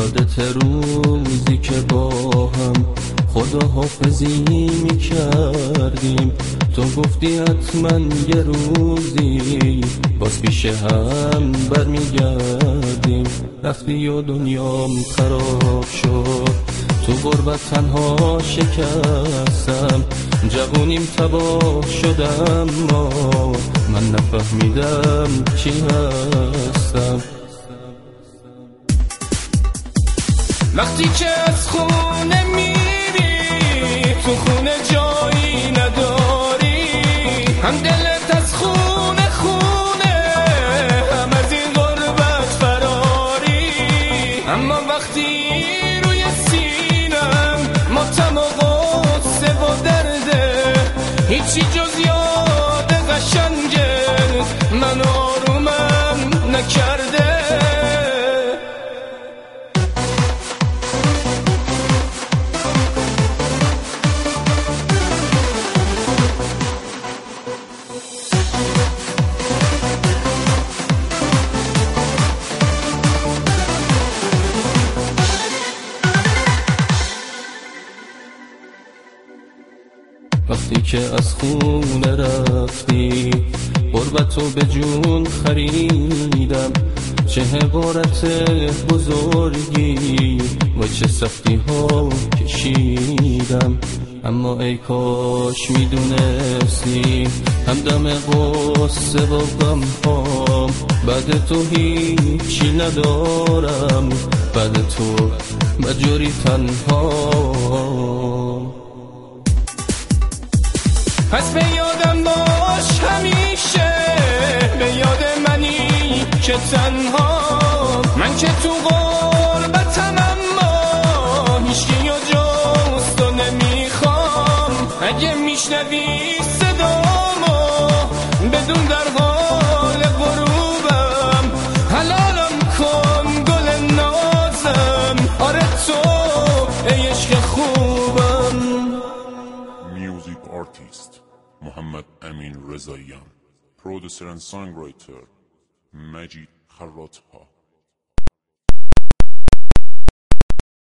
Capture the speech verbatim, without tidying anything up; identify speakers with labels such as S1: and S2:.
S1: یادت روزی که با هم خداحافظی میکردیم، تو گفتی حتما یه روزی باز پیش هم برمیگردیم. رفتی و دنیام خراب شد، تو غربت تنها شکستم، جوونیم تباه شدم، ما من نفهمیدم چی هستم.
S2: وقتی که از خونه میری تو خونه جایی نداری، هم دلت از خونه خونه، هم از این غربت فراری. اما وقتی روی سینم ماتم و غصه و درده، هیچی جز یاد قشنگت من آرومم نکرده.
S1: وقتی که از خونه رفتی غربتو به جون خریدم، چه حقارت بزرگی و چه سختی ها کشیدم. اما ای کاش میدونستی همدم قصه و غم هام، بعد تو هیچی ندارم، بعد تو مجوری تنها.
S2: پس به یادم باش همیشه، به یاد منی که تنها، من که تو غربتم اما هیچکی و جز تو نمیخوام. اگه میشنوی صدامو بدون در حال غروبم، حلالم کن گل نازم، آره تو ای عشق خوبم.
S3: Music artist محمد امین رضاییان، producer and songwriter مجید خرات‌ها.